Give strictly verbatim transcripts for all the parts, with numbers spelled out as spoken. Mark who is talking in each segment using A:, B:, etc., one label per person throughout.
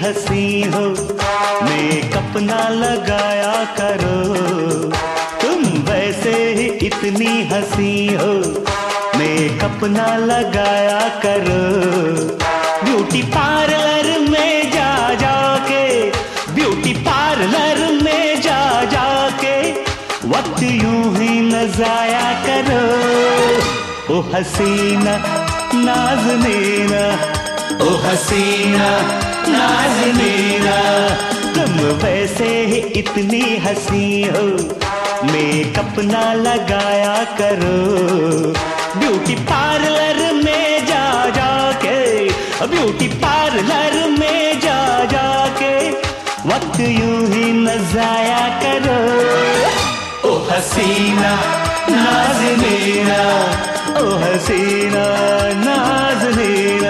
A: हंसी हो, मेकअप ना लगाया करो। तुम वैसे ही इतनी हंसी हो, मेकअप ना लगाया करो। ब्यूटी पार्लर में जा जाके, ब्यूटी पार्लर में जा जाके वक्त यूं ही न जाया करो। ओ हसीना नाज़नीना, ओ हसीना नाज़नीना, तुम वैसे ही इतनी हंसी हो, मेकअप ना लगाया करो। ब्यूटी पार्लर में जा जाके, ब्यूटी पार्लर में जा जाके वक्त यूं ही न जाया करो। ओ हसीना नाज़नीना, ओ हसीना नाज़नीना।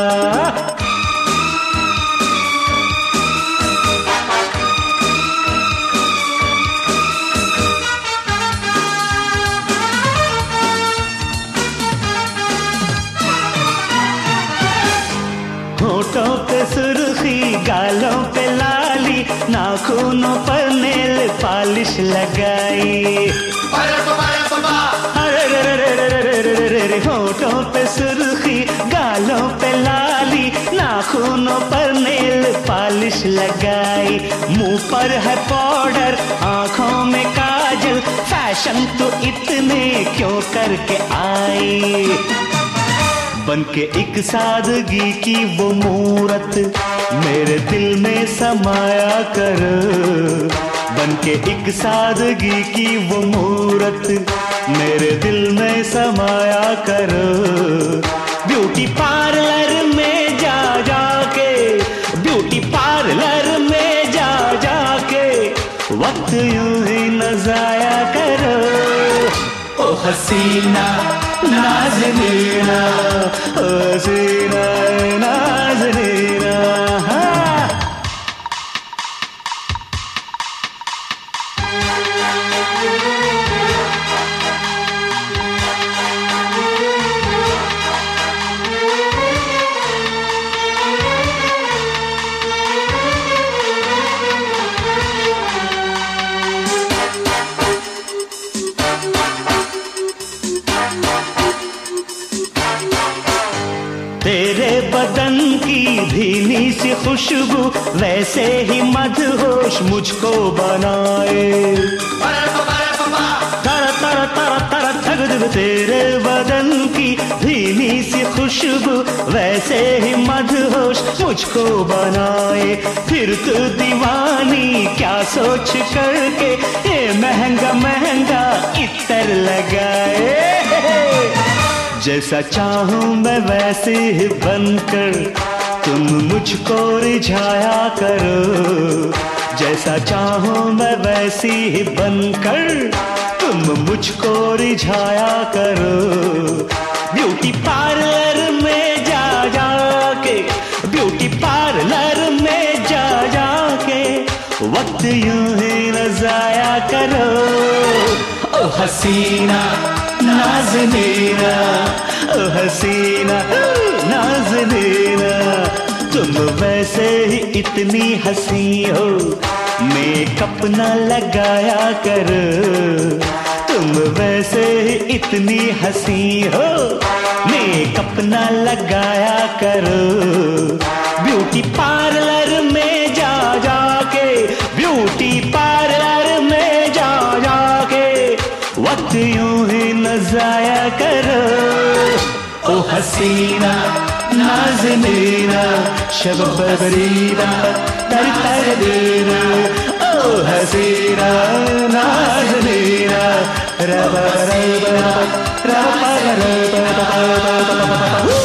A: होठों पे सुर्खी, गालों पे लाली, नाखूनों पर नेल पॉलिश लगाई। होठों पे सुर्खी, गालों पे लाली, नाखूनों पर नेल पॉलिश लगाई। मुंह पर है पाउडर, आंखों में काजल, फैशन तो इतने क्यों करके आई। बन के एक सादगी की वो मूरत मेरे दिल में समाया कर। बन के एक सादगी की वो मूरत मेरे दिल में समाया कर। ब्यूटी पार्लर में जा जाके, ब्यूटी पार्लर में जा जाके वक्त यूं ही न जाया करो। ओ हसीना नाज़नीना, ओ हसीना नाज़नीना। तेरे बदन की भीनी सी खुशबू वैसे ही मदहोश मुझको बनाए। तर तर तर तर थगद, तेरे बदन की भीनी सी खुशबू वैसे ही मदहोश मुझको बनाए। फिर तू दीवानी क्या सोच करके ये महंगा महंगा इत्र लगाए। जैसा चाहूं मैं वैसे ही बनकर तुम मुझको रिझाया करो। जैसा चाहूं मैं वैसी ही बनकर तुम मुझको रिझाया करो। ब्यूटी पार्लर में जा जाके, ब्यूटी पार्लर में जा जाके वक्त यूं ही न जाया करो। ओ हसीना नाज़नीना, ओ हसीना नाज़नीना, तुम वैसे ही इतनी हंसी हो, मेकअप न लगाया कर। तुम वैसे ही इतनी हंसी हो, मेकअप न लगाया करो। ब्यूटी पार्लर में जा जाके, ब्यूटी पार्लर में जा जाके वक्त यूं ही न जाया करो। ओ हसीना नाज़नीना, शबबरीना तर तर देना। ओ हसीना नाज़नीना, रब रब रब रब रब।